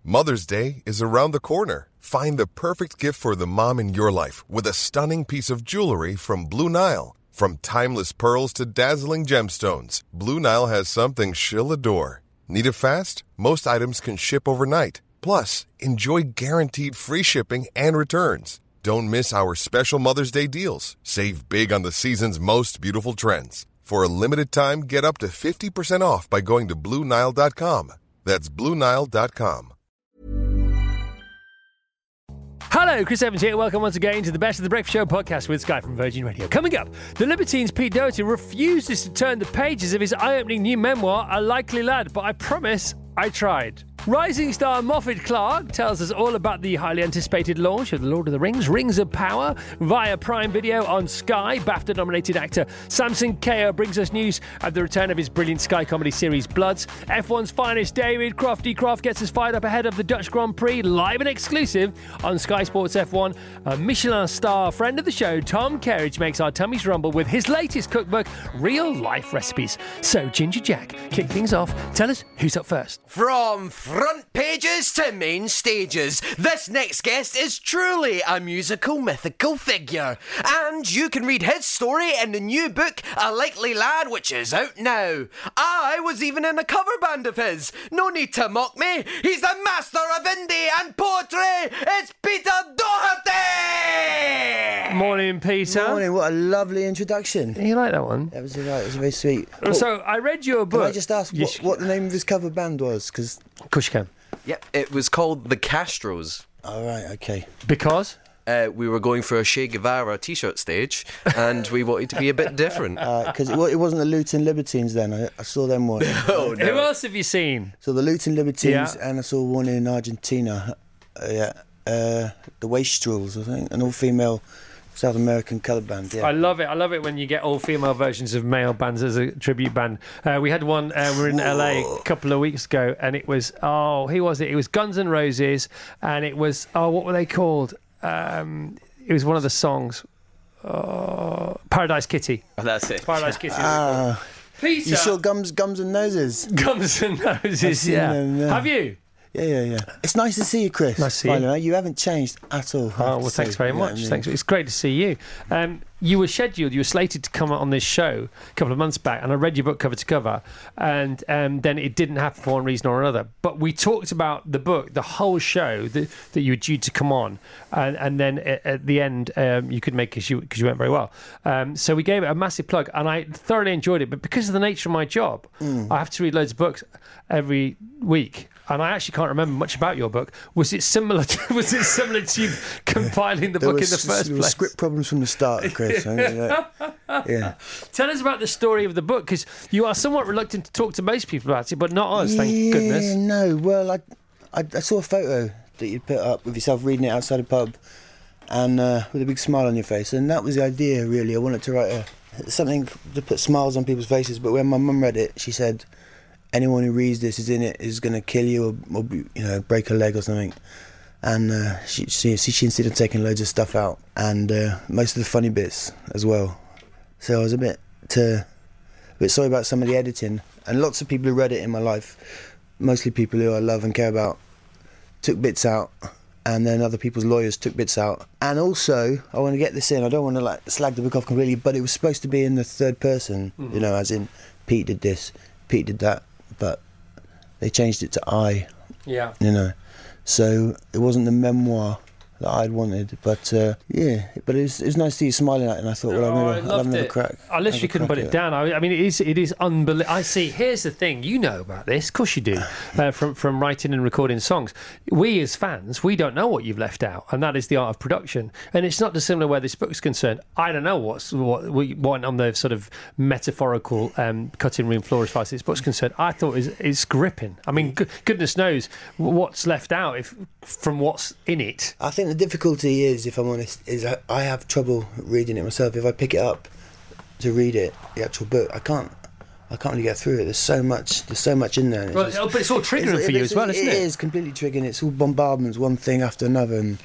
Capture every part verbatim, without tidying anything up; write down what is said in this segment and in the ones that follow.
Mother's Day is around the corner. Find the perfect gift for the mom in your life with a stunning piece of jewelry from Blue Nile. From timeless pearls to dazzling gemstones, Blue Nile has something she'll adore. Need it fast? Most items can ship overnight. Plus, enjoy guaranteed free shipping and returns. Don't miss our special Mother's Day deals. Save big on the season's most beautiful trends. For a limited time, get up to fifty percent off by going to Blue Nile dot com. That's Blue Nile dot com. Hello, Chris Evans here. Welcome once again to the Best of the Breakfast Show podcast with Sky from Virgin Radio. Coming up, the Libertines' Pete Doherty refuses to turn the pages of his eye-opening new memoir, A Likely Lad, but I promise I tried. Rising star Moffat Clark tells us all about the highly anticipated launch of The Lord of the Rings, Rings of Power, via Prime Video on Sky. BAFTA-nominated actor Samson Kayo brings us news of the return of his brilliant Sky comedy series Bloods. F one's finest David Crofty Croft gets us fired up ahead of the Dutch Grand Prix, live and exclusive on Sky Sports F one. A Michelin star friend of the show, Tom Kerridge, makes our tummies rumble with his latest cookbook, Real Life Recipes. So, Ginger Jack, kick things off. Tell us who's up first. From front pages to main stages, this next guest is truly a musical mythical figure. And you can read his story in the new book, A Likely Lad, which is out now. I was even in a cover band of his. No need to mock me. He's the master of indie and poetry. It's Peter Doherty! Morning, Peter. Morning, what a lovely introduction. You like that one? That was right, it was very sweet. So, I read your book. Can I just ask Yes, what, what the name of his cover band was? Because Of course you can. Yep, it was called The Castros. all right, okay. Because? Uh, we were going for a Che Guevara t-shirt stage, and we wanted to be a bit different. Because it, wa- it wasn't the Luton Libertines then. I, I saw them one. Oh, Who else have you seen? So the Luton Libertines, Yeah. and I saw one in Argentina. Uh, yeah, uh, the Wastrels, I think, an all-female South American colour band. Yeah. I love it. I love it when you get all female versions of male bands as a tribute band. Uh, we had one. Uh, we were in L A a couple of weeks ago, and it was oh, who was it? It was Guns N' Roses, and it was oh, what were they called? Um, it was one of the songs, uh, Paradise Kitty. Oh, that's it. Paradise Kitty. Ah, Peter. you saw Gums, Gums and Noses? Gums N' Roses. seen Yeah. them, yeah. Have you? Yeah, yeah, yeah. It's nice to see you, Chris. Nice to see you. Finally, you haven't changed at all. I have Oh, to well, say. thanks very You know what much. I mean? Thanks. It's great to see you. Um, you were scheduled, you were slated to come on this show a couple of months back, and I read your book cover to cover, and um, then it didn't happen for one reason or another. But we talked about the book, the whole show that, that you were due to come on, and, and then at, at the end um, you could make because you, cause you went very well. Um, so we gave it a massive plug, and I thoroughly enjoyed it. But because of the nature of my job, Mm. I have to read loads of books every week. And I actually can't remember much about your book. Was it similar to, was it similar to you compiling the There book was, in the first there were place? script problems from the start, Chris. I mean, yeah. yeah. Tell us about the story of the book, because you are somewhat reluctant to talk to most people about it, but not us, thank yeah, goodness. No, well, I, I, I saw a photo that you put up with yourself reading it outside a pub, and uh, with a big smile on your face, and that was the idea, really. I wanted to write a, something to put smiles on people's faces, but when my mum read it, she said, anyone who reads this is in it is going to kill you or, or you know, break a leg or something. And uh, she, she she insisted on taking loads of stuff out, and uh, most of the funny bits as well. So I was a bit to, a bit sorry about some of the editing. And lots of people who read it in my life, mostly people who I love and care about, took bits out, and then other people's lawyers took bits out. And also, I want to get this in. I don't want to like slag the book off completely, but it was supposed to be in the third person, mm-hmm. you know, as in Pete did this, Pete did that, but they changed it to I. Yeah. You know. So it wasn't the memoir that I'd wanted, but uh, yeah, but it was, it was nice to see you smiling at it, and I thought, well, Oh, I'll I have loved another it. crack. I literally Have a couldn't put crack it at down. I, I mean, it is it is unbelievable. I see. Here's the thing. You know about this, of course you do. Uh, from from writing and recording songs, we as fans, we don't know what you've left out, and that is the art of production. And it's not dissimilar where this book's concerned. I don't know what's what we want on the sort of metaphorical um, cutting room floor as far as this book's concerned. I thought it's, it's gripping. I mean, g- goodness knows what's left out if from what's in it. I think the difficulty is, if I'm honest, is I, I have trouble reading it myself. If I pick it up to read it, the actual book, I can't. I can't really get through it. There's so much. There's so much in there. and it's Well, just- but it's all triggering it's- for you it's- as well, isn't it? It is completely triggering. It's all bombardments, one thing after another, and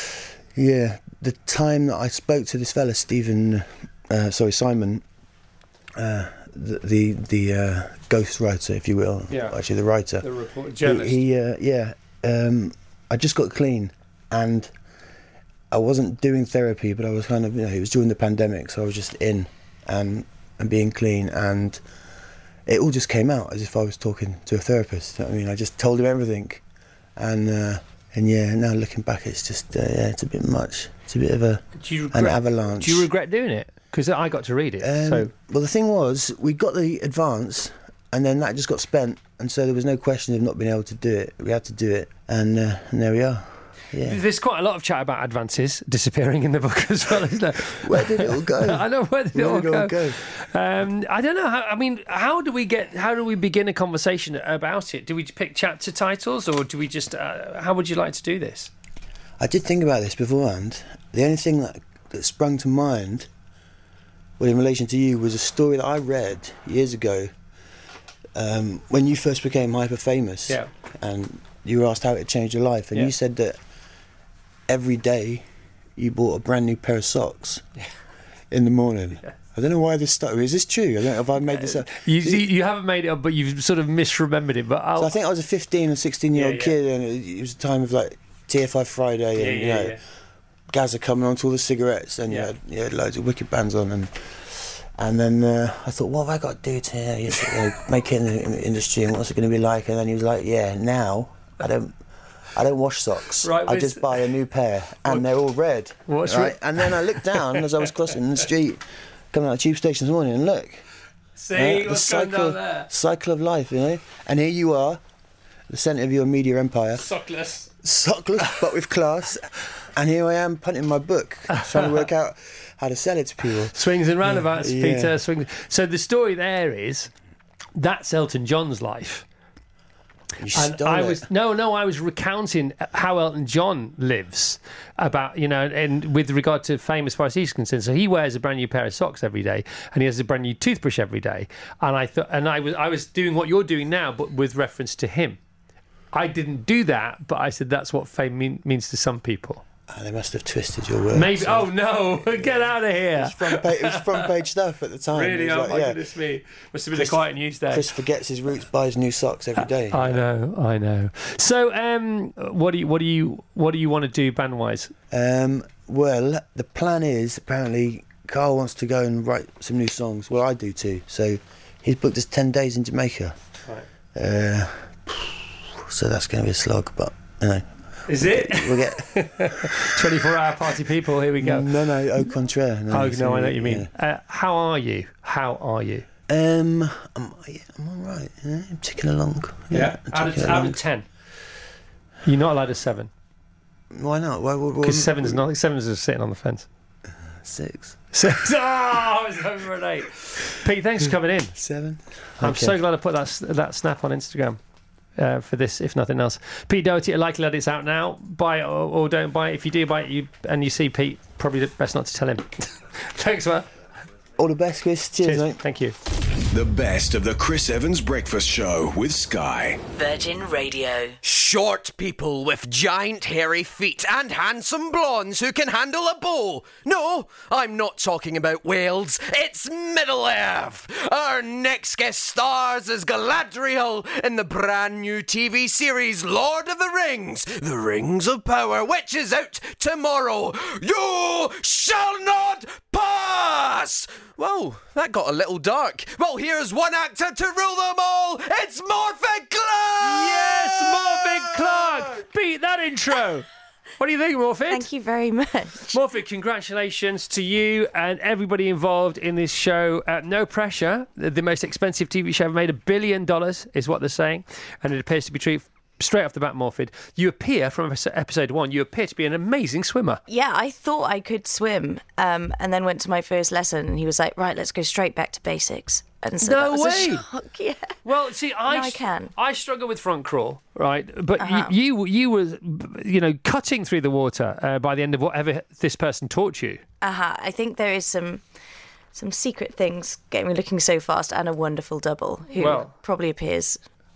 yeah, the time that I spoke to this fella, Stephen, uh, sorry, Simon, uh, the the, the uh, ghost writer, if you will, Yeah. actually the writer, The report, he, journalist. he uh, yeah, um, I just got clean, and I wasn't doing therapy, but I was kind of, you know, it was during the pandemic, so I was just in and and being clean, and it all just came out as if I was talking to a therapist. You know what I mean, I just told him everything, and uh, and yeah, now looking back, it's just uh, yeah, it's a bit much. It's a bit of a do you regret, an avalanche. Do you regret doing it? Because I got to read it. Um, so well, the thing was, we got the advance, and then that just got spent, and so there was no question of not being able to do it. We had to do it, and, uh, and there we are. Yeah. There's quite a lot of chat about advances disappearing in the book as well, isn't there? Where did it all go? I know where did it Where all did it all go. go? Um, I don't know. How, I mean, how do we get? How do we begin a conversation about it? Do we pick chapter titles, or do we just? Uh, how would you like to do this? I did think about this beforehand. The only thing that, that sprung to mind, well, in relation to you, was a story that I read years ago um, when you first became hyper famous. Yeah. And you were asked how it changed your life, and yeah. you said that every day you bought a brand new pair of socks in the morning. Yeah. I don't know why this stuck. Is this true? I don't know if I made this up. You, you haven't made it up, but you've sort of misremembered it. But I'll... so I think I was a fifteen or sixteen year old yeah, yeah. kid, and it, it was a time of like T F I Friday, and yeah, you yeah, know, yeah. Gazza coming on to all the cigarettes, and yeah. you, had, you had loads of wicked bands on, and and then uh, I thought, what have I got to do to you know, make it in the, in the industry, and what's it going to be like? And then he was like, yeah, now I don't. I don't wash socks. Right, I just buy a new pair, and what, they're all red. What's right? Re- and then I looked down as I was crossing the street, coming out of the tube station this morning, and look. See right, what's the cycle, going down there. Cycle of life, you know. And here you are, the centre of your media empire. Sockless. Sockless, but with class. And here I am punting my book, trying to work out how to sell it to people. Swings and roundabouts, yeah. Peter. Swings. So the story there is, that's Elton John's life. You and stole I it. was no, no. I was recounting how Elton John lives, about you know, and with regard to fame as far as he's concerned. So he wears a brand new pair of socks every day, and he has a brand new toothbrush every day. And I thought, and I was, I was doing what you're doing now, but with reference to him. I didn't do that, but I said that's what fame mean, means to some people. Oh, they must have twisted your words. Maybe. So. Oh no! Get out of here! It was front page, it was front page stuff at the time. Really? Oh like, my yeah. goodness me! Must have been Chris, a quiet news day. Chris forgets his roots, buys new socks every day. I know, I know. So, um, what do you, what do you, what do you want to do band-wise? Um, well, the plan is apparently Carl wants to go and write some new songs. Well, I do too. So, he's booked us ten days in Jamaica. Right. Uh, so that's going to be a slog, but you know. Is it? We'll get twenty-four hour party people. Here we go. No, no, au contraire. No, oh so, no, I know what you mean. Yeah. Uh, how are you? How are you? Um, I'm, yeah, I'm all right. Yeah, I'm ticking along. Yeah, yeah. Out, of, out of ten, you're not allowed a seven. Why not? Why? Because seven's not. Seven's just sitting on the fence. Six. Six. Oh, I was over an eight. Pete, thanks for coming in. Seven. I'm okay. so glad I put that that snap on Instagram. Uh, for this, if nothing else. Pete Doherty, Likely Lad, it's out now. Buy it or, or don't buy it. If you do buy it you and you see Pete, probably best not to tell him. Thanks, man. All the best, Chris. Cheers, Cheers. mate. Thank you. The best of the Chris Evans Breakfast Show with Sky. Virgin Radio. Short people with giant hairy feet and handsome blondes who can handle a bow. No, I'm not talking about Wales. It's Middle-earth. Our next guest stars as Galadriel in the brand new T V series Lord of the Rings, The Rings of Power, which is out tomorrow. You shall not pass! Whoa, that got a little dark. Well, here's one actor to rule them all. It's Morfydd Clark! Yes, Morfydd Clark! Beat that intro. What do you think, Morfydd? Thank you very much. Morfydd, congratulations to you and everybody involved in this show. Uh, no pressure. The, the most expensive T V show ever made. A billion dollars is what they're saying. And it appears to be true. Straight off the bat, Morfydd, you appear, from episode one, you appear to be an amazing swimmer. Yeah, I thought I could swim, um, and then went to my first lesson, and he was like, right, let's go straight back to basics. And so no that was way. a shock, yeah. Well, see, I, now I can. I struggle with front crawl, right? But Uh-huh. you, you you were, you know, cutting through the water uh, by the end of whatever this person taught you. Uh-huh. I think there is some some secret things getting me looking so fast, and a wonderful double who Well. probably appears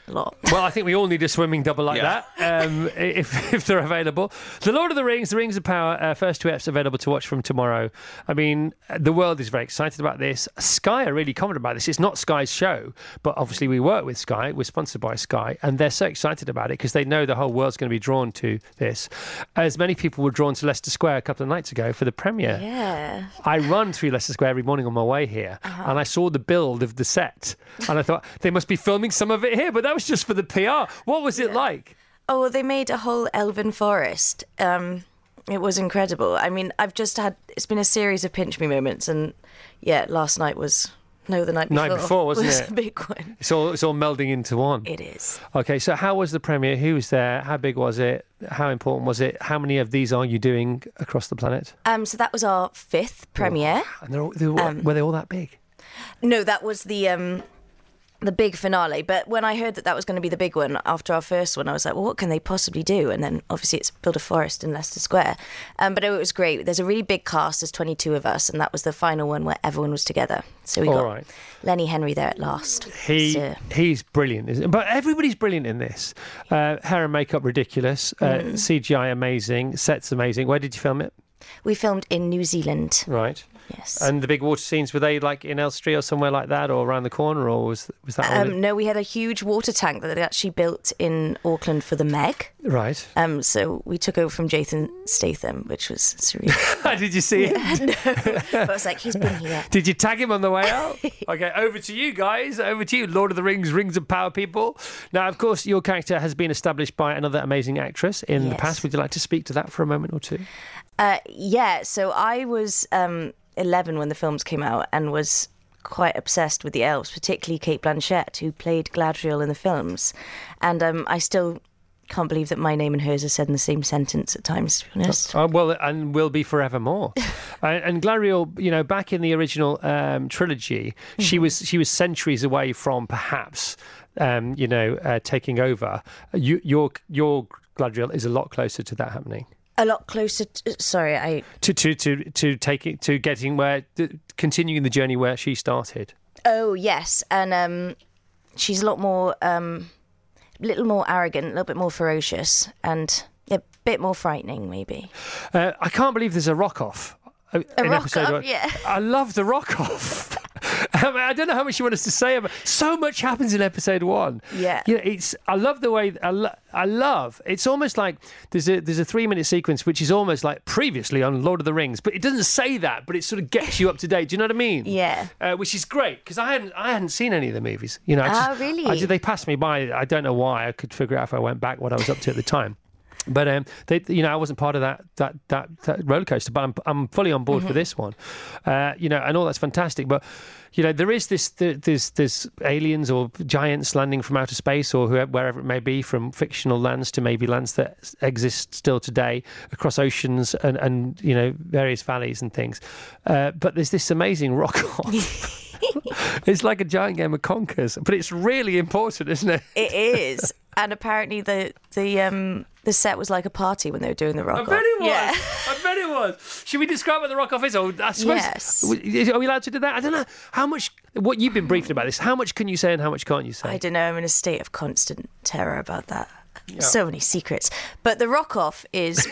a lot. Well, I think we all need a swimming double like Yeah. that, um, if if they're available. The Lord of the Rings, The Rings of Power, uh, first two episodes available to watch from tomorrow. I mean, the world is very excited about this. Sky are really confident about this. It's not Sky's show, but obviously we work with Sky. We're sponsored by Sky, and they're so excited about it because they know the whole world's going to be drawn to this. As many people were drawn to Leicester Square a couple of nights ago for the premiere. Yeah. I run through Leicester Square every morning on my way here, Uh-huh. and I saw the build of the set, and I thought they must be filming some of it here, but that was just for the P R. What was it like? Oh, well, they made a whole elven forest. Um, it was incredible. I mean, I've just had, it's been a series of pinch me moments, and yeah, last night was, no, the night before. Night before, wasn't was it? a big one. It's all it's all melding into one. It is. Okay, so how was the premiere? Who was there? How big was it? How important was it? How many of these are you doing across the planet? Um, so that was our fifth premiere. And they're all, they were, Um, were they all that big? No, that was the um, the big finale. But when I heard that that was going to be the big one after our first one, I was like, well, what can they possibly do? And then obviously it's build a forest in Leicester Square. Um, but it was great. There's a really big cast. There's twenty-two of us, and that was the final one where everyone was together. So we All got right. Lenny Henry there at last. He So- he's brilliant, isn't but everybody's brilliant in this. Uh, hair and makeup ridiculous, uh, Mm. C G I amazing, sets amazing. Where did you film it? We filmed in New Zealand. Right. Yes. And the big water scenes, were they like in Elstree or somewhere like that, or around the corner, or was was that all Um, no, we had a huge water tank that they actually built in Auckland for the Meg. in- right? Um, so we took over from Jason Statham, which was surreal. Did you see him? But I was like, he's been here. Did you tag him on the way out? Okay, over to you guys. Over to you, Lord of the Rings, Rings of Power people. Now, of course, your character has been established by another amazing actress in the Yes. past. Would you like to speak to that for a moment or two? Uh, yeah, so I was um, eleven when the films came out and was quite obsessed with the elves, particularly Cate Blanchett, who played Galadriel in the films. And um, I still can't believe that my name and hers are said in the same sentence at times, to be honest. Uh, well, and will be forevermore. uh, and Galadriel, you know, back in the original um, trilogy, she was she was centuries away from perhaps, um, you know, uh, taking over. You, your your Galadriel is a lot closer to that happening. A lot closer to, sorry, I... To to to to taking to getting where to continuing the journey where she started. Oh, yes. And um, she's a lot more, um, a little more arrogant, a little bit more ferocious, and a bit more frightening, maybe. Uh, I can't believe there's a rock off. A rock off, yeah. I love the rock off. I, mean, I don't know how much you want us to say about. So much happens in episode one. Yeah. You know, it's. I love the way. I, lo- I love. It's almost like there's a there's a three minute sequence which is almost like previously on Lord of the Rings, but it doesn't say that. But it sort of gets you up to date. Do you know what I mean? Yeah. Uh, which is great because I hadn't I hadn't seen any of the movies. You know. I just, Oh, really? I, they passed me by. I don't know why. I could figure out if I went back what I was up to at the time. But um, they, you know, I wasn't part of that that that, that roller coaster. But I'm I'm fully on board Mm-hmm. for this one, uh, you know, and all that's fantastic. But you know, there is this there's there's aliens or giants landing from outer space or whoever, wherever it may be, from fictional lands to maybe lands that exist still today across oceans and and you know various valleys and things. Uh, but there's this amazing rock off. It's like a giant game of conkers, but it's really important, isn't it? It is. And apparently the the um the set was like a party when they were doing the rock I off. bet it was. Yeah. I bet it was. Should we describe what the rock off is? Or I suppose, Yes. Are we allowed to do that? I don't know. How much, what you've been briefed about this, how much can you say and how much can't you say? I don't know, I'm in a state of constant terror about that. So many secrets. But the rock off is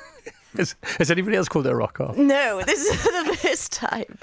Has, has anybody else called it a rock off? no, this is the first time.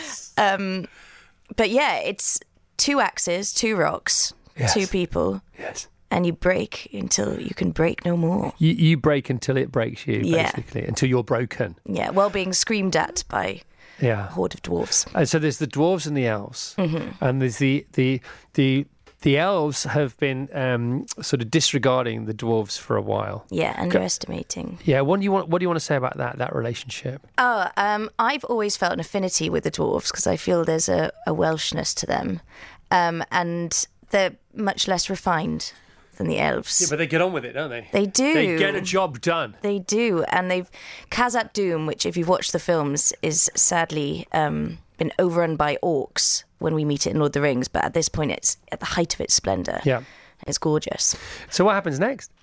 Um but yeah, it's two axes, two rocks, Yes. two people, Yes. and you break until you can break no more. You, you break until it breaks you, Yeah. basically, until you're broken. Yeah, while being screamed at by Yeah. a horde of dwarves. And so there's the dwarves and the elves, Mm-hmm. and there's the the the the elves have been um, sort of disregarding the dwarves for a while. Yeah, underestimating. Yeah. What do you want? What do you want to say about that that relationship? Oh, um, I've always felt an affinity with the dwarves because I feel there's a, a Welshness to them, um, and they're much less refined than the elves. But they get on with it, don't they? They do. They get a job done. They do, and they've Khazad Dûm, which if you've watched the films, is sadly um, been overrun by orcs when we meet it in Lord of the Rings. But at this point, it's at the height of its splendour. Yeah. It's gorgeous. So what happens next?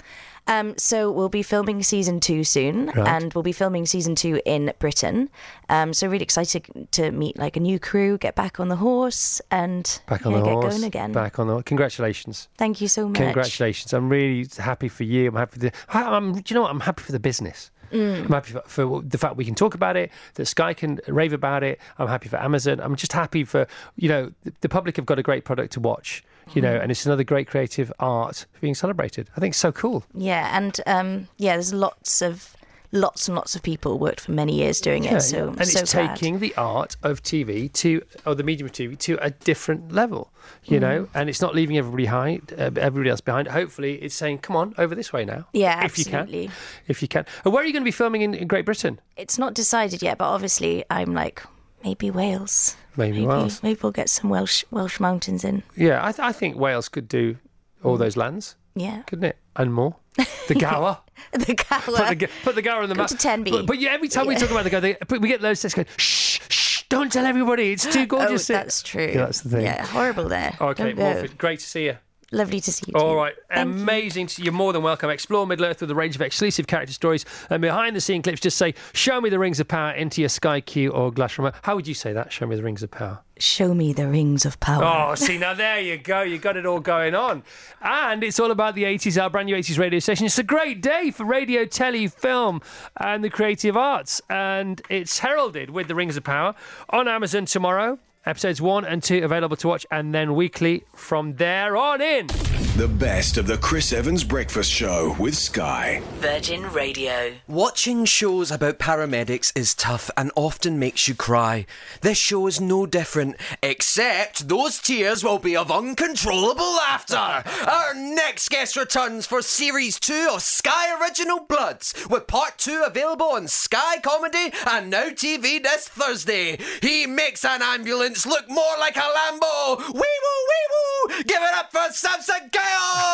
Um, so we'll be filming season two soon, Right. and we'll be filming season two in Britain. Um, so really excited to meet like a new crew, get back on the horse, and Back on yeah, the get horse. going again. Back on the Congratulations. Thank you so much. Congratulations. I'm really happy for you. I'm happy for the, I'm, do you know what? I'm happy for the business. Mm. I'm happy for, for the fact we can talk about it, that Sky can rave about it. I'm happy for Amazon. I'm just happy for, you know, the, the public have got a great product to watch, you know, and it's another great creative art being celebrated. I think it's so cool. Yeah, and um, yeah, there's lots of lots and lots of people worked for many years doing Yeah, it. So and so it's glad. taking the art of T V to, or the medium of T V to a different level, you Mm. know, and it's not leaving everybody behind, uh, everybody else behind. Hopefully, it's saying, "Come on, over this way now." Yeah, if you absolutely. can, if you can. And where are you going to be filming in, in Great Britain? It's not decided yet, but obviously I'm like maybe Wales. Maybe Maybe, Wales. maybe we'll get some Welsh Welsh mountains in. Yeah, I, th- I think Wales could do all those lands, Yeah, couldn't it? And more. The Gower. the Gower. Put the, G- put the Gower on the Go map. to Tenby. But, but yeah, every time we Yeah. talk about the Gower, they, but we get loads of texts going, shh, shh, don't tell everybody. It's too Oh, gorgeous. that's true. Yeah, that's the thing. Yeah, horrible there. Okay, Don't go. Morford, great to see you. Lovely to see you. All too. right, Thank you. amazing. To, you're more than welcome. Explore Middle-earth with a range of exclusive character stories and behind-the-scene clips. Just say, show me the rings of power into your Sky Q or Glass remote. How would you say that? Show me the rings of power. Show me the rings of power. Oh, see, now there you go. You got it all going on. And it's all about the eighties, our brand new eighties radio station. It's a great day for radio, telly, film, and the creative arts. And it's heralded with the Rings of Power on Amazon tomorrow. Episodes one and two available to watch, and then weekly from there on in. The best of the Chris Evans Breakfast Show with Sky. Virgin Radio. Watching shows about paramedics is tough and often makes you cry. This show is no different, except those tears will be of uncontrollable laughter. Our next guest returns for Series two of Sky Original Bloods, with Part two available on Sky Comedy and Now T V this Thursday. He makes an ambulance look more like a Lambo. Wee woo, wee woo! Give it up for Samson Gale!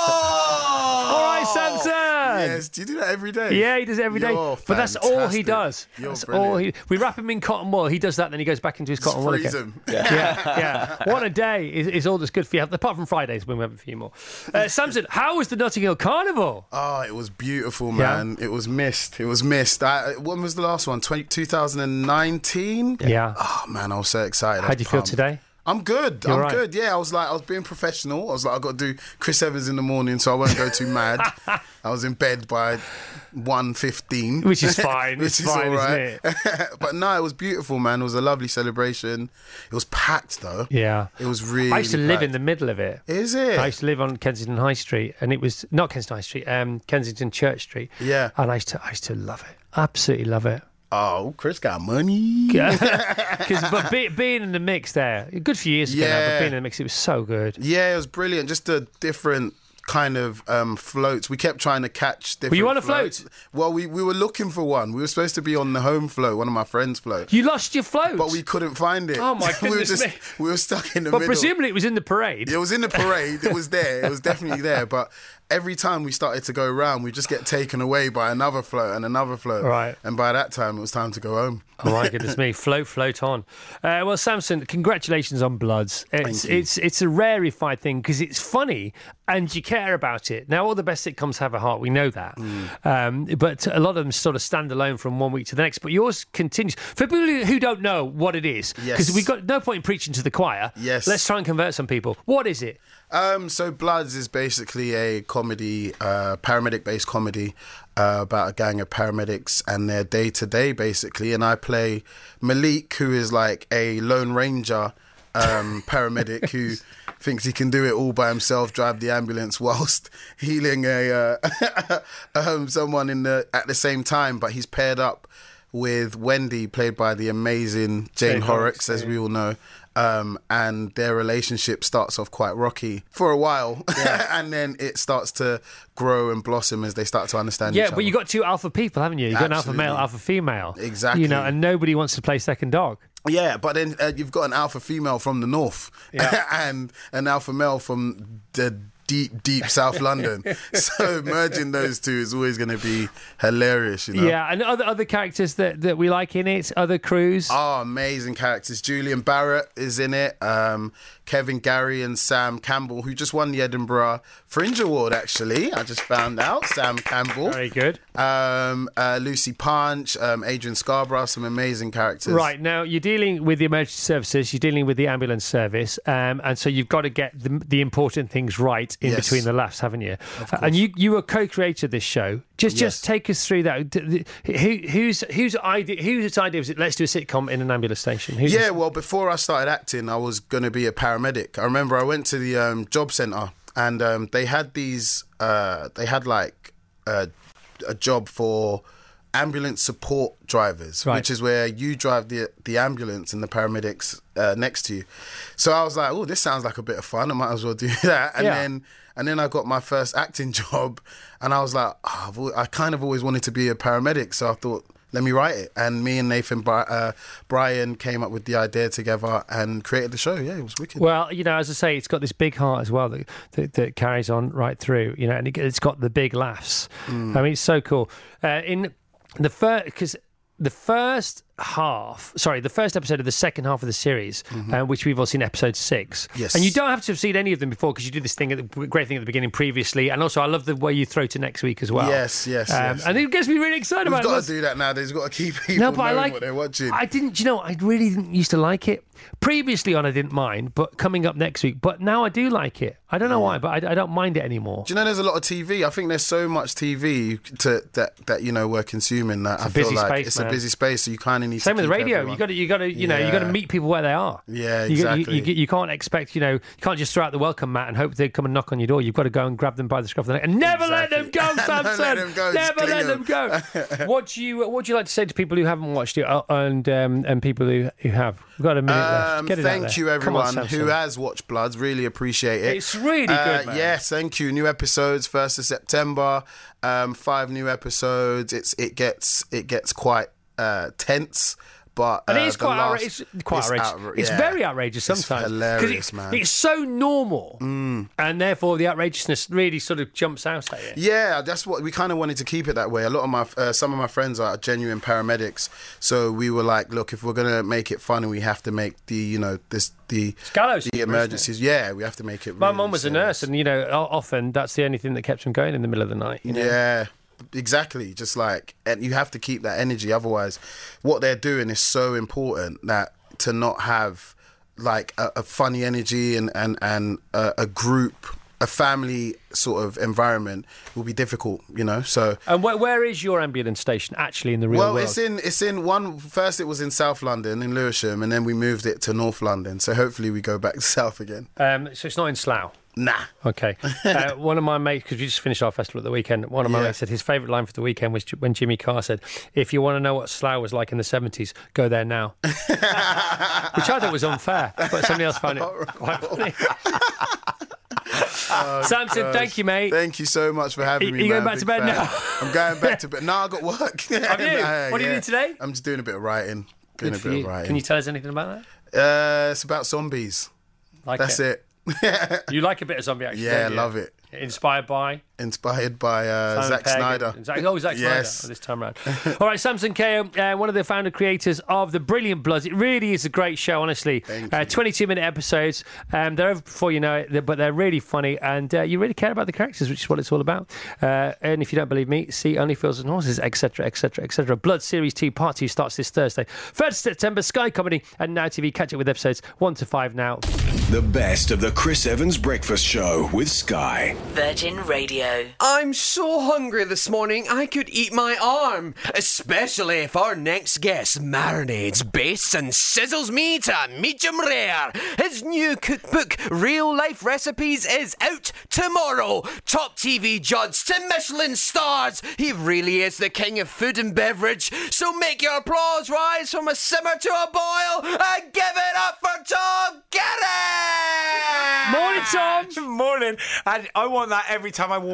All right, Samson. Yes, do you do that every day? Yeah, he does it every day. You're But that's all he fantastic. does. You're That's all he. We wrap him in cotton wool. He does that, then he goes back into his cotton wool freeze again. him. Yeah, yeah. One a day is, is all that's good for you. Apart from Fridays when we have a few more. Uh, Samson, how was the Notting Hill Carnival? Oh, it was beautiful, Yeah. man. It was missed. It was missed. I, when was the last one? twenty, twenty nineteen? Yeah. Oh, man, I was so excited. I How was do you feel pumped. today? I'm good. You're I'm right. good. Yeah, I was like, I was being professional. I was like, I got to do Chris Evans in the morning, so I won't go too mad. I was in bed by one fifteen, Which is fine. which It's is fine, all isn't right. it? But no, it was beautiful, man. It was a lovely celebration. It was packed though. Yeah. It was really. I used to live in packed. the middle of it. Is it? I used to live on Kensington High Street, and it was not Kensington High Street, um, Kensington Church Street. Yeah. And I used to, I used to love it. Absolutely love it. Oh, Chris got money. Because but be, being in the mix there, good few years ago now, but Yeah. being in the mix, it was so good. Yeah, it was brilliant. Just a different kind of um, floats. We kept trying to catch different Were you on a floats. float? Well, we, we were looking for one. We were supposed to be on the home float, one of my friends' float. You lost your float. But we couldn't find it. Oh, my we were goodness just me. we were stuck in the But middle. presumably it was in the parade. It was in the parade. It was there. It was definitely there. But every time we started to go around, we just get taken away by another float and another float. Right. And by that time, it was time to go home. Oh my goodness me! Float, float on. Uh, well, Samson, congratulations on Bloods. It's Thank you. it's it's a rarefied thing because it's funny and you care about it. Now, all the best sitcoms have a heart. We know that, Mm. um, but a lot of them sort of stand alone from one week to the next. But yours continues. For people who don't know what it is, because Yes. we've got no point in preaching to the choir. Yes. Let's try and convert some people. What is it? Um, so Bloods is basically a comedy, uh, paramedic-based comedy uh, about a gang of paramedics and their day-to-day, basically. And I play Malik, who is like a Lone Ranger um, paramedic who thinks he can do it all by himself, drive the ambulance whilst healing a uh, um, someone in the at the same time. But he's paired up with Wendy, played by the amazing Jane, Jane Horrocks, Horrocks, as yeah. we all know. Um, and their relationship starts off quite rocky for a while, and then it starts to grow and blossom as they start to understand each Yeah, other. but you got two alpha people, haven't you? You got an alpha male, Absolutely. alpha female. Exactly. You know, and nobody wants to play second dog. Yeah, but then uh, you've got an alpha female from the north Yeah. and an alpha male from the deep, deep South London. So merging those two is always going to be hilarious, you know? Yeah, and other other characters that, that we like in it, other crews. Oh, amazing characters. Julian Barrett is in it. Um, Kevin Gary and Sam Campbell, who just won the Edinburgh Fringe Award, actually. I just found out. Sam Campbell. Very good. Um, uh, Lucy Punch, um, Adrian Scarborough, some amazing characters. Right, now you're dealing with the emergency services, you're dealing with the ambulance service, um, and so you've got to get the, the important things right in Yes. between the laughs, haven't you? Uh, and you you were co-creator of this show. Just Yes. just take us through that. D- d- Who, whose whose idea? Whose idea was it? Let's do a sitcom in an ambulance station. Who's Yeah, this- well, before I started acting, I was going to be a paramedic. I remember I went to the um, job centre and um, they had these, uh, they had like a, a job for ambulance support drivers, Right. which is where you drive the the ambulance and the paramedics uh, next to you. So I was like, oh, this sounds like a bit of fun. I might as well do that. And Yeah. then and then I got my first acting job, and I was like, oh, I've al- I kind of always wanted to be a paramedic. So I thought, let me write it. And me and Nathan Bri- uh, Bryan came up with the idea together and created the show. Yeah, it was wicked. Well, you know, as I say, it's got this big heart as well that that, that carries on right through. You know, and it, it's got the big laughs. Mm. I mean, it's so cool. Uh, in the first, because the first half, sorry, the first episode of the second half of the series, uh, which we've all seen, episode six. Mm-hmm. Yes. And you don't have to have seen any of them before because you did this thing, at the great thing at the beginning previously. And also, I love the way you throw to next week as well. Yes, yes, Um, yes. and it gets me really excited We've about it. got to do that now. There's got to keep people No, but I knowing like what they're watching. I didn't, you know, I really didn't used to like it. Previously on, I didn't mind, but coming up next week, but now I do like it. I don't know why, but I, I don't mind it anymore. Do you know there's a lot of T V? I think there's so much T V to, that that you know we're consuming that I a feel busy like space, it's man. a busy space. So you kind of need Same to with keep radio. everyone. You got to, you got to, you know, you got to Yeah. meet people where they are. Yeah, You got- exactly. You, you, you can't expect, you know, you can't just throw out the welcome mat and hope they come and knock on your door. You've got to go and grab them by the scruff of the neck and never let them Exactly. go, Don't let Samson. them go, Never just let them go. What do you, what do you like to say to people who haven't watched it uh, and um, and people who who have? We've got a minute left. Um, Get it out thank there. you, Come on, everyone Samson. who has watched Bloods. Really appreciate it. It's really Uh, good, man. Yes, thank you. New episodes, first of September. Um, five new episodes. It's it gets it gets quite uh, tense. But, uh, And it is the quite, last- outra- it's quite it's outrageous. outra- It's yeah. very outrageous It's sometimes. 'Cause hilarious, it- man. It's so normal. And therefore, the outrageousness really sort of jumps out at you. Yeah, that's what we kind of wanted to keep it that way. A lot of my, uh, some of my friends are genuine paramedics, so we were like, look, if we're gonna make it funny, we have to make the, you know, this the gallows the humor, isn't it? emergencies. Yeah, we have to make it. My really mum was a serious. nurse, and you know, o- often that's the only thing that kept them going in the middle of the night. You know? Yeah, exactly. Just like, and you have to keep that energy. Otherwise, what they're doing is so important that to not have like a, a funny energy and and and a, a group, a family sort of environment will be difficult. You know, so. And where, where is your ambulance station actually in the real Well, world? it's in it's in one. First, it was in South London in Lewisham, and then we moved it to North London. So hopefully, we go back to South again. um, so it's not in Slough. Nah. Okay. Uh, one of my mates, because we just finished our festival at the weekend, one of my Yeah. mates said his favourite line for the weekend was when Jimmy Carr said, if you want to know what Slough was like in the seventies, go there now. Which I thought was unfair, but somebody else found it quite funny. Samson, Gosh. thank you, mate. Thank you so much for having You- me. you going man. back to Big bed fan. now? I'm going back to bed. No, I got work. Have you? Nah, What are you yeah. doing today? I'm just doing a bit of writing. Doing Good a for bit you. of writing. Can you tell us anything about Uh, it's about zombies. that? Like That's it. You like a bit of zombie action? Yeah, don't you? love it. Inspired by Inspired by uh, Simon Zack Pegg Snyder. and Zack, oh, Zack Yes. Snyder this time around. All right, Samson Kayo, uh, one of the founder creators of the Brilliant Bloods. It really is a great show, honestly. Thank Uh, you. twenty-two minute episodes. Um, they're over before you know it, but they're really funny, and uh, you really care about the characters, which is what it's all about. Uh, and if you don't believe me, see Only Fools and Horses, et cetera, et cetera, et cetera. Blood Series two Part two starts this Thursday, first of September. Sky Comedy and Now T V. Catch it with episodes one to five now. The best of the Chris Evans Breakfast Show with Sky. Virgin Radio. I'm so hungry this morning I could eat my arm, especially if our next guest marinades, bastes and sizzles me to medium rare. His new cookbook, Real Life Recipes, is out tomorrow. Top T V judge to Michelin stars. He really is the king of food and beverage. So make your applause rise from a simmer to a boil and give it up for Tom Geddes! Morning, Tom. Morning. And I want that every time I walk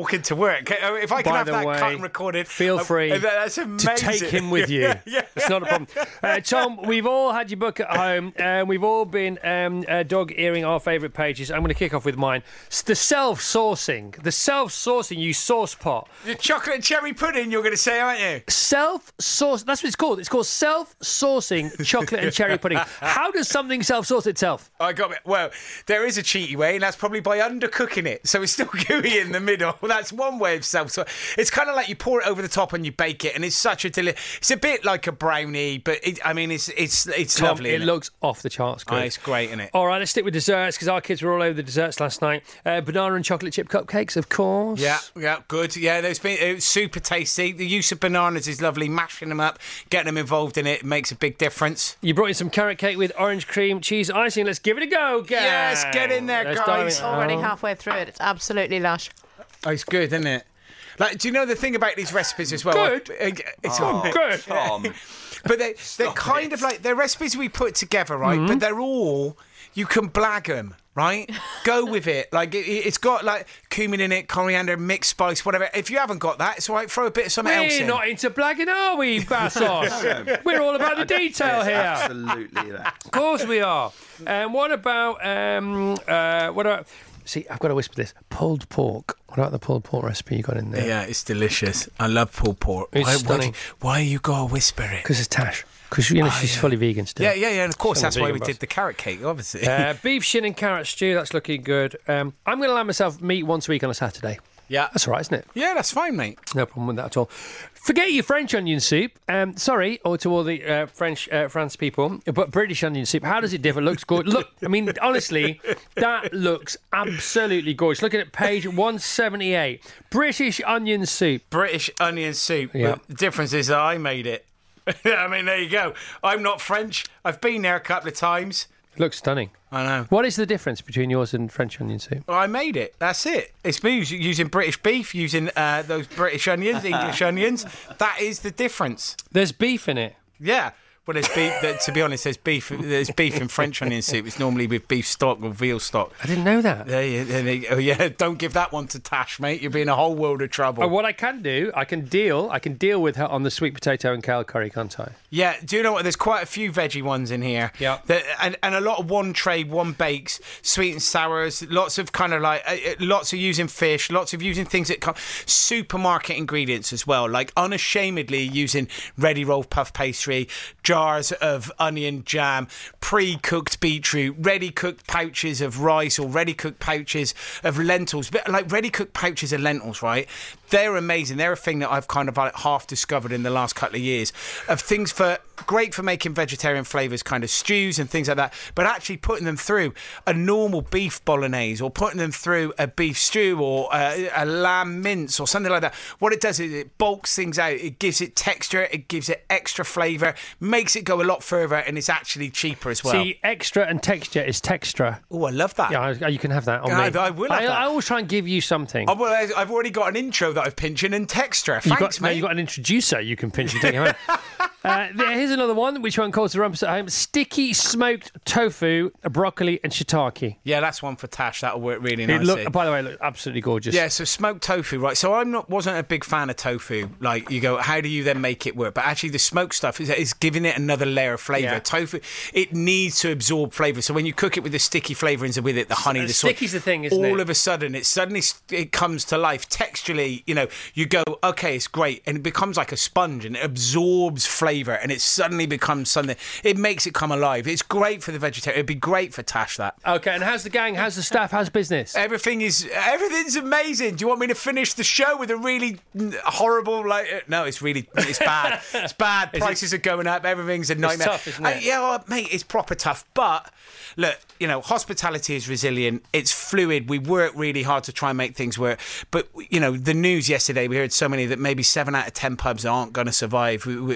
walking to work. If I can By have the that way, cut and recorded, feel free uh, that's amazing. to take him with you. yeah, yeah. It's not a problem. Uh, Tom, we've all had your book at home, and we've all been um, uh, dog-earing our favourite pages. I'm going to kick off with mine. It's the self-sourcing. The self-sourcing, you sauce pot. The chocolate and cherry pudding, you're going to say, aren't you? Self-source. That's what it's called. It's called self-sourcing chocolate and cherry pudding. How does something self-source itself? I got it. Well, there is a cheaty way, and that's probably by undercooking it, so it's still gooey in the middle. That's one way of self. It's kind of like you pour it over the top and you bake it, and it's such a deli- It's a bit like a brownie, but it, I mean, it's it's it's Tom, lovely. It isn't looks off the charts good. Oh, it's great, isn't it? All right, let's stick with desserts because our kids were all over the desserts last night. Uh, banana and chocolate chip cupcakes, of course. Yeah, yeah, good. Yeah, there's been it's super tasty. The use of bananas is lovely. Mashing them up, getting them involved in it makes a big difference. You brought in some carrot cake with orange cream cheese icing. Let's give it a go, guys. Yes, get in there, Let's guys. dive in. Already Oh. halfway through it. It's absolutely lush. Oh, it's good, isn't it? Like, do you know the thing about these recipes as well? Good. I- It's Oh, good. Tom. But they, they're kind of like, they're recipes we put together, right? Mm-hmm. But they're all, you can blag them, right? Go with it. Like, it, it's got like cumin in it, coriander, mixed spice, whatever. If you haven't got that, it's all right, throw a bit of something else We're in. not into blagging, are we, Bassos? We're all about the detail here. Absolutely that. Of course we are. And what about, um, uh, what about, see, I've got to whisper this, pulled pork. What about the pulled pork recipe you got in there? Yeah, it's delicious. I love pulled pork. It's why, why, stunning. do- why you gotta whisper it? Because it's Tash. Because, you know, Oh, she's yeah. fully vegan still. Yeah, yeah, yeah. And of course, Still a that's why we vegan did boss. the carrot cake, obviously. Uh, beef shin and carrot stew, that's looking good. Um, I'm going to allow myself meat once a week on a Saturday. yeah, That's all right, isn't it? yeah, that's fine, mate. No problem with that at all. Forget your French onion soup. Um, sorry, or to all the uh, French uh, France people, but British onion soup. How does it differ? Looks good. Look, I mean, honestly, that looks absolutely gorgeous. Looking at page one seventy-eight, British onion soup. British onion soup. Yeah. But the difference is that I made it. I mean, there you go. I'm not French. I've been there a couple of times. Looks stunning. I know. What is the difference between yours and French onion soup? Well, I made it. That's it. It's me us- using British beef, using uh, those British onions, English onions. That is the difference. There's beef in it. Yeah. Well, there's beef. th- To be honest, there's beef. There's beef in French onion soup. It's normally with beef stock or veal stock. I didn't know that. There you, there you, oh yeah, don't give that one to Tash, mate. You'll be in a whole world of trouble. And what I can do, I can deal. I can deal with her on the sweet potato and kale curry, can't I? Yeah, do you know what? There's quite a few veggie ones in here. Yeah. That, and, and a lot of one tray, one bakes, sweet and sours, lots of kind of like, uh, uh, lots of using fish, lots of using things that come, supermarket ingredients as well, like unashamedly using ready rolled puff pastry, jars of onion jam, pre-cooked beetroot, ready cooked pouches of rice or ready cooked pouches of lentils, but like ready cooked pouches of lentils, right? They're amazing. They're a thing that I've kind of like half discovered in the last couple of years of things for great for making vegetarian flavours, kind of stews and things like that, but actually putting them through a normal beef bolognese or putting them through a beef stew or a, a lamb mince or something like that. What it does is it bulks things out. It gives it texture. It gives it extra flavour, makes it go a lot further, and it's actually cheaper as well. See, extra and texture is textra. Oh, I love that. Yeah, I- you can have that on I- me. I will have I, that. I always try and give you something. Oh, well, I- I've already got an intro that I've pinching and texture. You've Thanks, got, no, mate. you've got an introducer you can pinch and take home. Uh, there- here's another one, which one calls the rumpus at home. Sticky smoked tofu, broccoli and shiitake. Yeah, that's one for Tash. That'll work really It nicely. look, by the way, it looked absolutely gorgeous. Yeah, so smoked tofu, right? So I'm not wasn't a big fan of tofu. Like you go, how do you then make it work? But actually, the smoked stuff is, is giving it another layer of flavour. Yeah. Tofu, it needs to absorb flavour. So when you cook it with the sticky flavourings with it, the honey, Uh, the soy, sticky's the thing, isn't all it? of a sudden, it suddenly it comes to life texturally. You know, you go, okay, it's great, and it becomes like a sponge, and it absorbs flavour, and it suddenly becomes something. It makes it come alive. It's great for the vegetarian. It'd be great for Tash that. Okay, and how's the gang? How's the staff? How's business? Everything is everything's amazing. Do you want me to finish the show with a really horrible like? uh, No, it's really it's bad. It's bad. Is Prices are going up. Everything's a nightmare. tough, isn't Uh, it? yeah, well, mate, it's proper tough. But look, you know, hospitality is resilient. It's fluid. We work really hard to try and make things work. But you know, the news yesterday, we heard so many that maybe seven out of ten pubs aren't going to survive with, with They with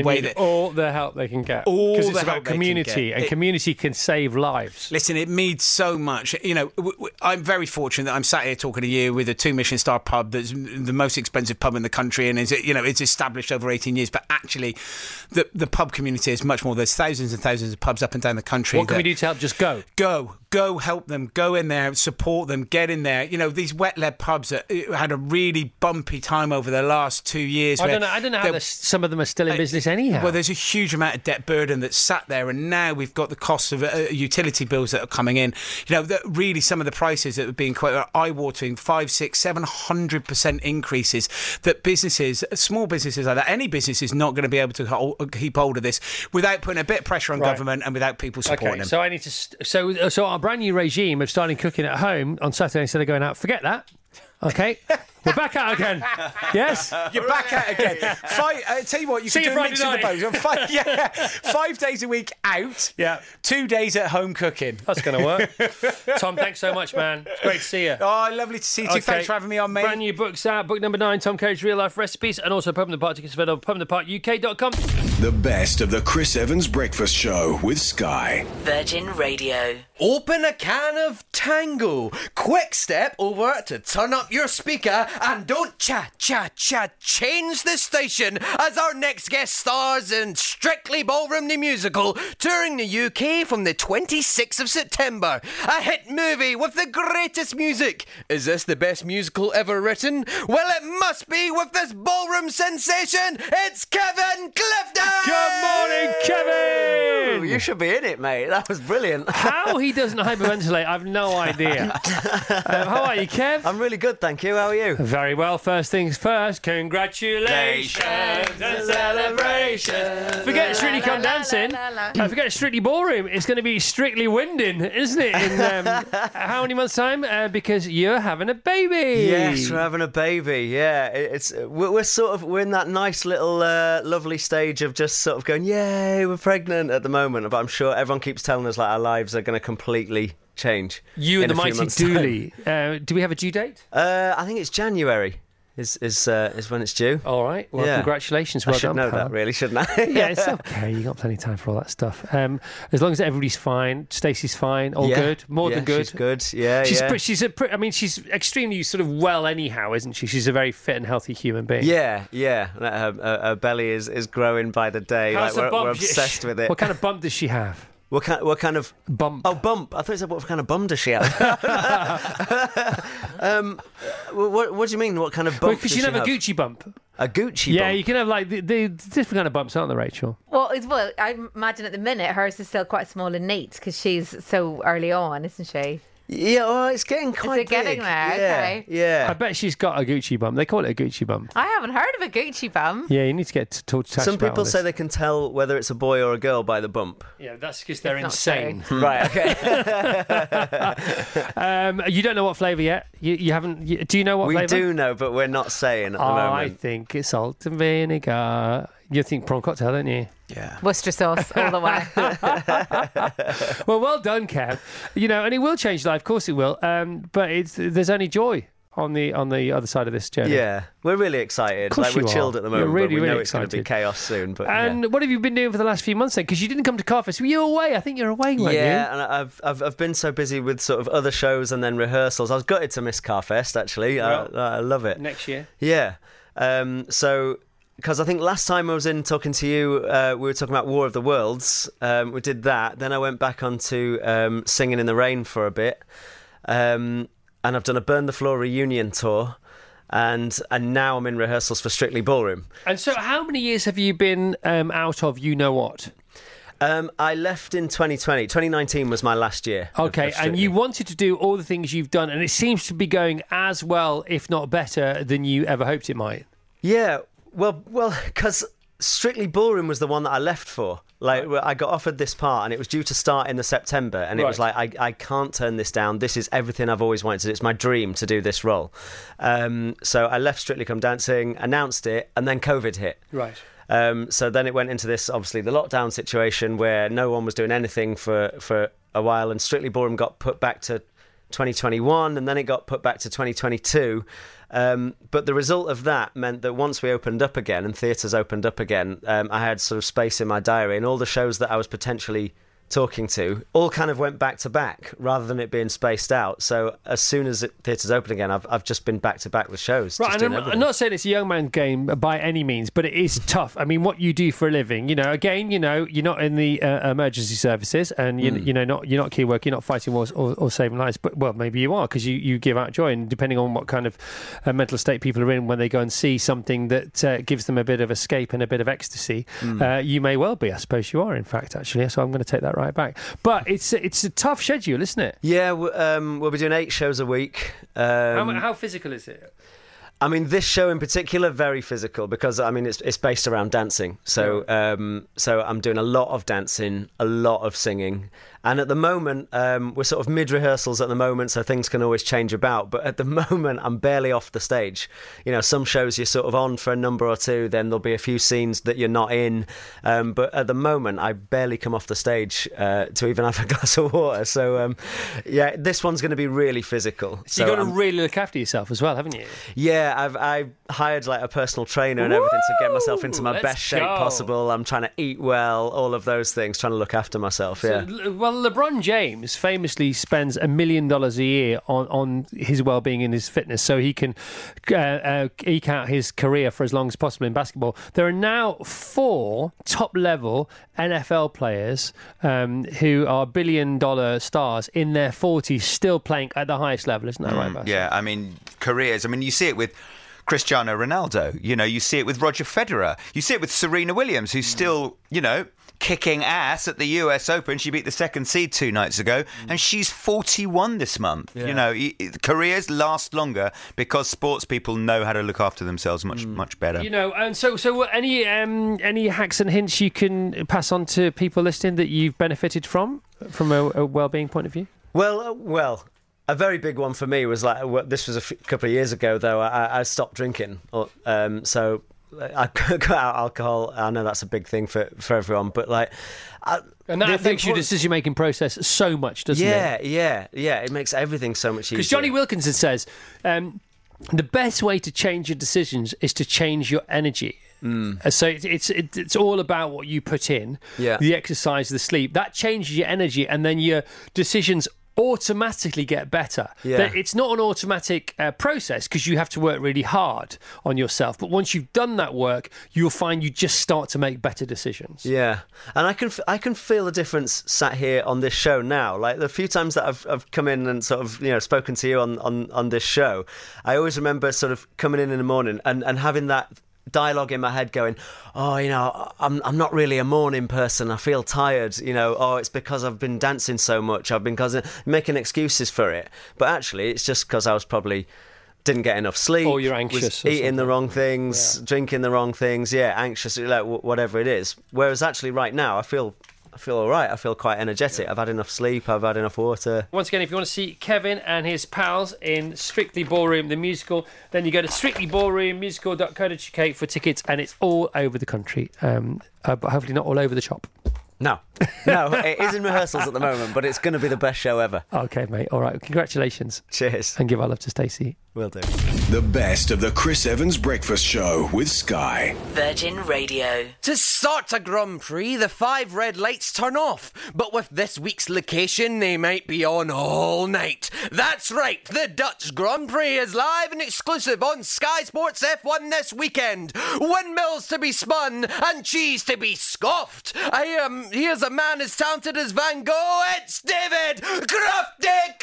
way need that all the help they can get. All Because it's the about help they can community, get. and It- community can save lives. Listen, it means so much. You know, w- w- I'm very fortunate that I'm sat here talking to you with a two Michelin star pub that's the most expensive pub in the country, and is you know it's established over eighteen years. But actually, the the pub community is much more. There's thousands and thousands of pubs up and down the country. What can that- we do to help? Just go. Go, go, help them. Go in there, support them. Get in there. You know, these wet lead pubs that uh, had a really bumpy time over the last two years. I where don't know. I don't know how they're- the, some of them are still in business anyhow. Well, there's a huge amount of debt burden that's sat there, and now we've got the costs of uh, utility bills that are coming in. You know, that really some of the prices that are being quoted are eye-watering, five, six, seven hundred percent increases. That businesses, small businesses like that, any business is not going to be able to hold, keep hold of this without putting a bit of pressure on Right. government and without people supporting Okay, them. so I need to. St- so, so our brand new regime of starting cooking at home on Saturday instead of going out. Forget that. Okay, we're back out again. Yes, You're back out again. Five, I tell you what, you See can you do a mix of Friday the both. Five, yeah, five days a week out. Yeah. Two days at home cooking. that's going to work. Tom, thanks so much, man. It's great to see you. Oh, lovely to see you too. Okay. Thanks for having me on, mate. Brand new books out. Book number nine, Tom Coates' Real Life Recipes, and also Pub in the Park tickets available at pub in the park U K dot com. The best of the Chris Evans Breakfast Show with Sky. Virgin Radio. Open a can of Tango. Quick step over to turn up your speaker and don't cha cha cha change the station as our next guest stars in Strictly Ballroom the Musical, touring the U K from the twenty-sixth of September. A hit movie with the greatest music. Is this the best musical ever written? Well, it must be with this ballroom sensation. It's Kevin Clifton! Good morning, Kevin. You should be in it, mate. That was brilliant. How he doesn't hyperventilate, I've no idea. um, how are you, Kev? I'm really good, thank you. How are you? Very well. First things first. Congratulations and celebrations. Forget Strictly Come Dancing. I forget Strictly Ballroom. It's going to be Strictly Winding, isn't it? In um, how many months' time? Uh, because you're having a baby. Yes, we're having a baby. Yeah, It- it's we're, we're sort of we're in that nice little uh, lovely stage of just sort of going, yay, we're pregnant at the moment. But I'm sure everyone keeps telling us like our lives are going to completely change. You and in the a few mighty months' time. Dooley. Uh, do we have a due date? Uh, I think it's January. Is is uh, is when it's due. All right. Well, Yeah. congratulations. Well I should done, know pal. that, really, shouldn't I? Yeah, it's okay. You got plenty of time for all that stuff. Um, as long as everybody's fine, Stacey's fine, all Yeah. good, more Yeah, than good. She's good. Yeah, She's yeah. pre- she's a pre- I mean, she's extremely sort of well anyhow, isn't she? She's a very fit and healthy human being. Yeah, yeah. Her, her, her belly is, is growing by the day. How's like the we're, bump? we're obsessed with it. What kind of bump does she have? What kind? What kind of bump? Oh, bump. I thought you said what kind of bum does she have? um, what, what do you mean? What kind of bump? Because does you she can have a have? Gucci bump. A Gucci Yeah, bump? you can have like the, the different kind of bumps, aren't there, Rachel? Well, it's, well, I imagine at the minute hers is still quite small and neat because she's so early on, isn't she? Yeah, well, it's getting quite it getting big. there? Yeah, Okay. yeah. I bet she's got a Gucci bump. They call it a Gucci bump. I haven't heard of a Gucci bump. Yeah, you need to get to talk to Tash Some about all people this. say they can tell whether it's a boy or a girl by the bump. Yeah, that's because they're It's not insane. Right. Okay. um, you don't know what flavour yet. You, you haven't. You, do you know what we flavour? do know, but we're not saying at the Oh, I moment. think it's salt and vinegar. You think prawn cocktail, don't you? Yeah. Worcester sauce all the way. Well, well done, Kev. You know, and it will change life. Of course, it will. Um, but it's there's only joy on the on the other side of this journey. Yeah, we're really excited. course Like we're you chilled are. at the You're moment, really, but we really know it's going to be excited. chaos soon. But And yeah. what have you been doing for the last few months then? Because you didn't come to Carfest. Were you away? I think you're away, weren't Yeah, you? and I've, I've I've been so busy with sort of other shows and then rehearsals. I was gutted to miss Carfest, actually. Well, I, I love it. Next year. Yeah. Um, so, because I think last time I was in talking to you, uh, we were talking about War of the Worlds. Um, we did that. Then I went back onto um, Singing in the Rain for a bit. Um, and I've done a Burn the Floor reunion tour. And and now I'm in rehearsals for Strictly Ballroom. And so, how many years have you been um, out of You Know What? Um, I left in twenty twenty. twenty nineteen was my last year. of- Okay, of and Strictly. you wanted to do all the things you've done, and it seems to be going as well, if not better, than you ever hoped it might. Yeah, well, well, because Strictly Ballroom was the one that I left for. Like, I got offered this part, and it was due to start in the September, and it was Right. like, I, I can't turn this down. This is everything I've always wanted to do. It's my dream to do this role. Um, so I left Strictly Come Dancing, announced it, and then COVID hit. Right. Um, so then it went into this, obviously, the lockdown situation where no one was doing anything for, for a while, and Strictly Ballroom got put back to twenty twenty-one, and then it got put back to twenty twenty-two. Um, but the result of that meant that once we opened up again and theatres opened up again, um, I had sort of space in my diary, and all the shows that I was potentially talking to all kind of went back to back rather than it being spaced out. So as soon as it, theatres open again, I've I've just been back to back with shows. Right, and I'm, I'm not saying it's a young man game by any means, but it is tough. I mean, what you do for a living, you know, again, you know, you're not in the uh, emergency services, and you, mm. you know, not you're not key work, you're not fighting wars or, or saving lives. But well, maybe you are, because you, you give out joy, and depending on what kind of uh, mental state people are in when they go and see something that uh, gives them a bit of escape and a bit of ecstasy, mm. uh, you may well be. I suppose you are, in fact, actually. So I'm going to take that right back. But it's it's a tough schedule, isn't it? Yeah, um, we'll be doing eight shows a week. Um, how, how physical is it? I mean, this show in particular, very physical, because I mean it's it's based around dancing. So um, so I'm doing a lot of dancing, a lot of singing, and at the moment um, we're sort of mid rehearsals at the moment, so things can always change about. But at the moment, I'm barely off the stage. You know, some shows you're sort of on for a number or two, then there'll be a few scenes that you're not in. Um, but at the moment, I barely come off the stage uh, to even have a glass of water. So um, yeah, this one's going to be really physical. So, so you've got to really look after yourself as well, haven't you? Yeah. I've I hired like a personal trainer and everything to get myself into my Let's best shape go. possible. I'm trying to eat well, all of those things, trying to look after myself. Yeah. So, well, LeBron James famously spends a million dollars a year on, on his well-being and his fitness, so he can uh, uh, eke out his career for as long as possible in basketball. There are now four top-level N F L players um, who are billion-dollar stars in their forties, still playing at the highest level. Isn't that mm, right, Bas? Yeah, I mean, careers. I mean, you see it with Cristiano Ronaldo, you know, you see it with Roger Federer, you see it with Serena Williams, who's still, you know, kicking ass at the U S Open. She beat the second seed two nights ago, and she's forty-one this month. Yeah. You know, careers last longer because sports people know how to look after themselves much, mm. much better. You know, and so, so any um, any hacks and hints you can pass on to people listening that you've benefited from, from a, a well-being point of view? Well, uh, well. A very big one for me was like, well, this was a f- couple of years ago though. I, I stopped drinking, um, so I cut out alcohol. I know that's a big thing for, for everyone, but like, I, and that affects your decision-making process so much, doesn't yeah, it? Yeah, yeah, yeah. It makes everything so much easier. Because Johnny Wilkinson says um, the best way to change your decisions is to change your energy. Mm. So it's, it's it's all about what you put in, yeah. the exercise, the sleep. That changes your energy, and then your decisions automatically get better. Yeah. It's not an automatic uh, process because you have to work really hard on yourself. But once you've done that work, you'll find you just start to make better decisions. Yeah, and I can I can feel the difference sat here on this show now. Like the few times that I've I've come in and sort of you know spoken to you on on, on this show, I always remember sort of coming in in the morning and, and having that dialogue in my head going, oh, you know, I'm I'm not really a morning person. I feel tired. You know, oh, it's because I've been dancing so much. I've been causing, making excuses for it. But actually, it's just because I was probably didn't get enough sleep. Or you're anxious. Was eating the wrong things, yeah. drinking the wrong things. Yeah, anxious, like whatever it is. Whereas actually, right now, I feel. I feel all right. I feel quite energetic. I've had enough sleep. I've had enough water. Once again, if you want to see Kevin and his pals in Strictly Ballroom, the musical, then you go to strictly ballroom musical dot co dot uk for tickets, and it's all over the country, um, uh, but hopefully not all over the shop. No, no, it is in rehearsals at the moment, but it's going to be the best show ever. Okay, mate. All right. Congratulations. Cheers. And give our love to Stacey. Will do. The best of the Chris Evans Breakfast Show with Sky. Virgin Radio. To start a Grand Prix, the five red lights turn off. But with this week's location, they might be on all night. That's right, the Dutch Grand Prix is live and exclusive on Sky Sports F one this weekend. Windmills to be spun and cheese to be scoffed. I am, here's a man as talented as Van Gogh. It's David Crofty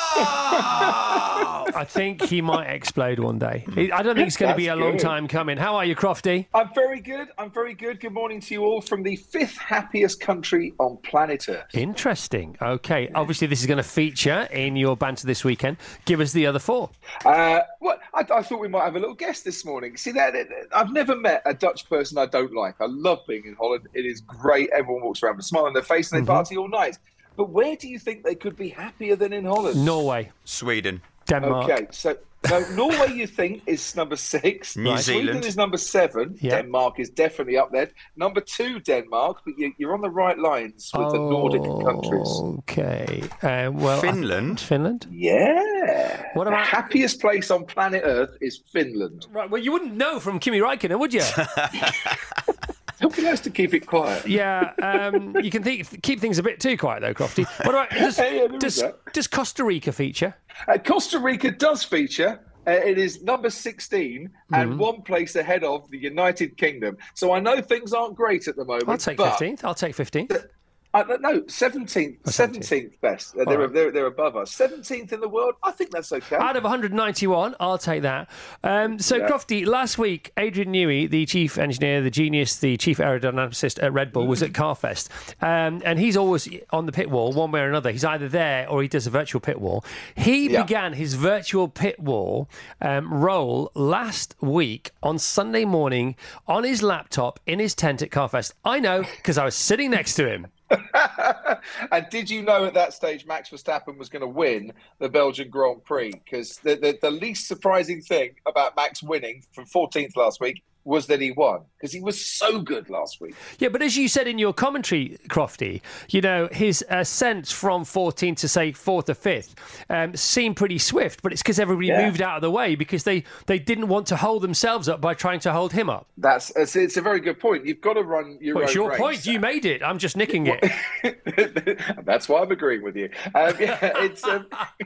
Croft! I think he might explode one day. I don't think it's going to be a long time coming. How are you, Crofty? I'm very good. I'm very good. Good morning to you all from the fifth happiest country on planet Earth. Interesting. Okay. Yeah. Obviously, this is going to feature in your banter this weekend. Give us the other four. Uh, well, I, I thought we might have a little guest this morning. See, that I've never met a Dutch person I don't like. I love being in Holland. It is great. Everyone walks around with a smile on their face and they mm-hmm. party all night. But where do you think they could be happier than in Holland? Norway. Sweden. Denmark. Okay, so No, Norway, you think, is number six. New Sweden Zealand is number seven. Yeah. Denmark is definitely up there. Number two, Denmark, but you, you're on the right lines with the Nordic countries. Okay. Um, well, Finland I, Finland? Yeah. What about- the happiest place on planet Earth is Finland. Right, well, you wouldn't know from Kimi Räikkönen, would you? It'll be nice to keep it quiet. Yeah, um, you can think, keep things a bit too quiet, though, Crofty. What about, does, Yeah, there is does, that. does Costa Rica feature? Uh, Costa Rica does feature. Uh, it is number sixteen and Mhm. one place ahead of the United Kingdom. So I know things aren't great at the moment. I'll take but fifteenth. I'll take fifteenth. Uh, no, seventeenth, Oh, seventeenth. seventeenth best. Uh, All they're, right. they're, they're above us. seventeenth in the world, I think that's okay. Out of one hundred ninety-one, I'll take that. Um, so, Yeah. Crofty, last week, Adrian Newey, the chief engineer, the genius, the chief aerodynamicist at Red Bull, was at CarFest. Um, and he's always on the pit wall, one way or another. He's either there or he does a virtual pit wall. He Yeah. began his virtual pit wall um, role last week on Sunday morning on his laptop in his tent at CarFest. I know, because I was sitting next to him. And did you know at that stage Max Verstappen was going to win the Belgian Grand Prix? Because the, the, the least surprising thing about Max winning from fourteenth last week was that he won, because he was so good last week. Yeah, but as you said in your commentary, Crofty, you know, his ascent from fourteenth to, say, fourth or fifth um, seemed pretty swift, but it's because everybody Yeah. moved out of the way because they, they didn't want to hold themselves up by trying to hold him up. That's it's, it's a very good point. You've got to run your Well, own it's your race. point. You made it. I'm just nicking it. And that's why I'm agreeing with you. Um, yeah, it's um,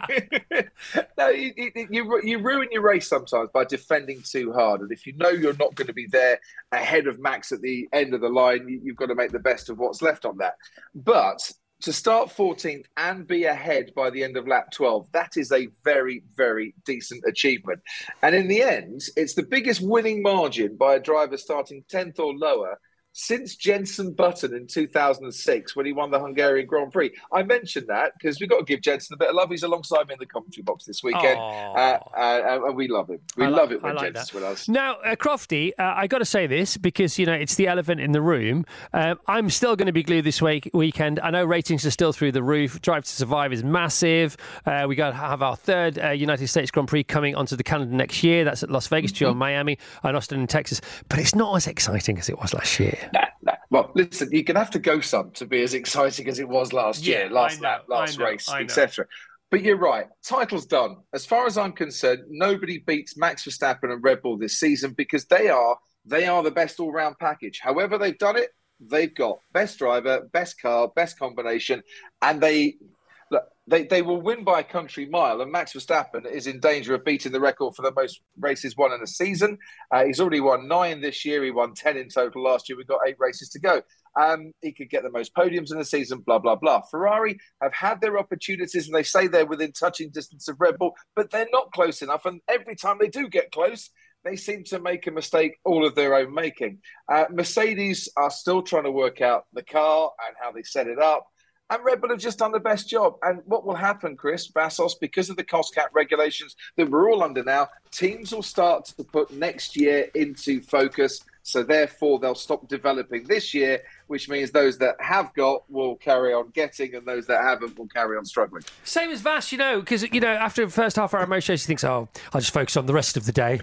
no, you, you, you you ruin your race sometimes by defending too hard, and if you know you're not going to be there ahead of Max at the end of the line, you, you've got to make the best of what's left on that. But to start fourteenth and be ahead by the end of lap twelve, that is a very, very decent achievement. And in the end, it's the biggest winning margin by a driver starting tenth or lower since Jenson Button in two thousand six when he won the Hungarian Grand Prix. I mentioned that because we've got to give Jenson a bit of love. He's alongside me in the commentary box this weekend, uh, uh, and we love him. We I love like- it when I like Jenson's that. with us. Now, uh, Crofty, uh, I got to say this because, you know, it's the elephant in the room. Um, I'm still going to be glued this week weekend. I know ratings are still through the roof. Drive to Survive is massive. Uh, we got to have our third uh, United States Grand Prix coming onto the calendar next year. That's at Las Vegas, mm Miami, and Austin in Texas. But it's not as exciting as it was last year. Nah, nah. Well, listen, you're going to have to go some to be as exciting as it was last Yeah, year, last I know, lap, last I know, race, I know. et cetera. But you're right. Title's done. As far as I'm concerned, nobody beats Max Verstappen and Red Bull this season because they are they are the best all-round package. However they've done it, they've got best driver, best car, best combination, and they look, they they will win by a country mile. And Max Verstappen is in danger of beating the record for the most races won in a season. Uh, he's already won nine this year. He won ten in total last year. We've got eight races to go. Um, he could get the most podiums in the season, blah, blah, blah. Ferrari have had their opportunities and they say they're within touching distance of Red Bull, but they're not close enough. And every time they do get close, they seem to make a mistake all of their own making. Uh, Mercedes are still trying to work out the car and how they set it up. And Red Bull have just done the best job. And what will happen, Chris, Vassos, because of the cost cap regulations that we're all under now, teams will start to put next year into focus. So therefore, they'll stop developing this year, which means those that have got will carry on getting and those that haven't will carry on struggling. Same as Vass, you know, because, you know, after the first half hour of most shows, he thinks, oh, I'll just focus on the rest of the day.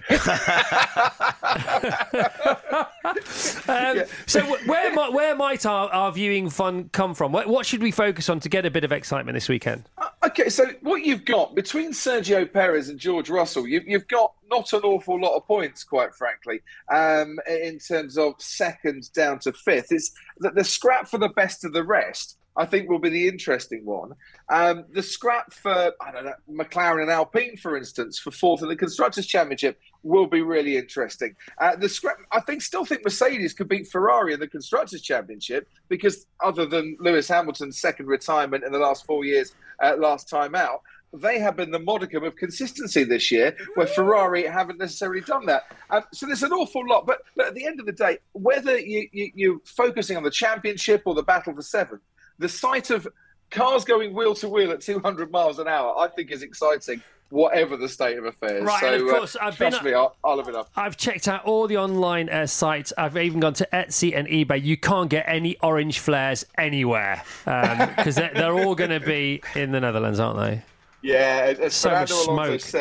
um, Yeah. So wh- where might, where might our, our viewing fun come from? What, what should we focus on to get a bit of excitement this weekend? Okay, so what you've got between Sergio Perez and George Russell, you've, you've got not an awful lot of points, quite frankly, um, in terms of second down to fifth. It's that the scrap for the best of the rest, I think, will be the interesting one. Um, the scrap for, I don't know, McLaren and Alpine, for instance, for fourth in the Constructors' Championship will be really interesting. Uh, the scrap, I think, still think Mercedes could beat Ferrari in the Constructors' Championship because other than Lewis Hamilton's second retirement in the last four years, uh, last time out, they have been the modicum of consistency this year, where Ferrari haven't necessarily done that. Um, so there's an awful lot. But, but at the end of the day, whether you, you, you're focusing on the championship or the battle for seventh, the sight of cars going wheel to wheel at two hundred miles an hour, I think, is exciting, whatever the state of affairs. Right, so, and of course, uh, I've trust been- me, I'll, I'll live it up. I've checked out all the online uh, sites. I've even gone to Etsy and eBay. You can't get any orange flares anywhere because they're, they're all going to be in the Netherlands, aren't they? Yeah, as So Fernando much Alonso smoke. said,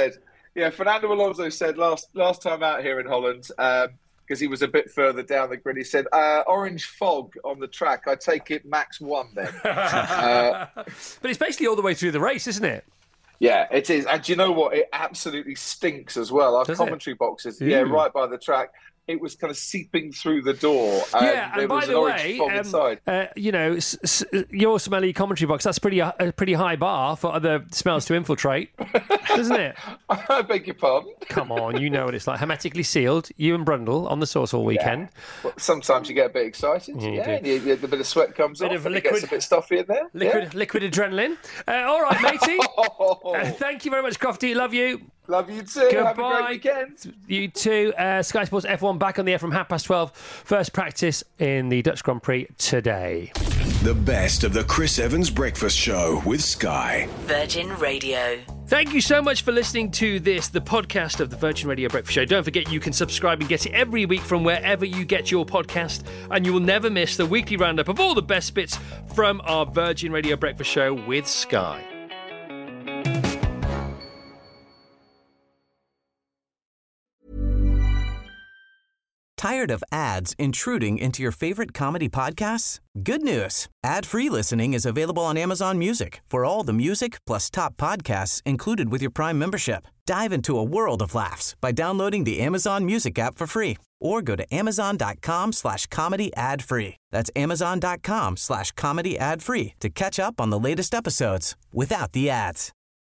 Yeah, Fernando Alonso said last last time out here in Holland, because um, he was a bit further down the grid, he said, uh, orange fog on the track. I take it max one then. uh, but it's basically all the way through the race, isn't it? Yeah, it is. And do you know what? It absolutely stinks as well. Our Does commentary it? boxes, Ooh. yeah, right by the track. It was kind of seeping through the door. And yeah, there and was by an the orange way, fog um, inside. uh, you know, s- s- your smelly commentary box, that's pretty a pretty high bar for other smells to infiltrate, isn't it? I beg your pardon? Come on, you know what it's like. Hermetically sealed, you and Brundle on the sauce all weekend. Yeah. Well, sometimes you get a bit excited. Yeah, you Yeah, do. and you, you, a bit of sweat comes Bit off. of and liquid- it gets a bit stuffy in there. Liquid, Yeah. liquid adrenaline. Uh, all right, matey. uh, thank you very much, Crofty. Love you. Love you too. Goodbye. Have a great weekend. You too. Uh, Sky Sports F one back on the air from half past twelve. First practice in the Dutch Grand Prix today. The best of the Chris Evans Breakfast Show with Sky. Virgin Radio. Thank you so much for listening to this, the podcast of the Virgin Radio Breakfast Show. Don't forget you can subscribe and get it every week from wherever you get your podcast, and you will never miss the weekly roundup of all the best bits from our Virgin Radio Breakfast Show with Sky. Tired of ads intruding into your favorite comedy podcasts? Good news. Ad-free listening is available on Amazon Music for all the music plus top podcasts included with your Prime membership. Dive into a world of laughs by downloading the Amazon Music app for free or go to amazon.com slash comedy ad free. That's amazon.com slash comedy ad free to catch up on the latest episodes without the ads.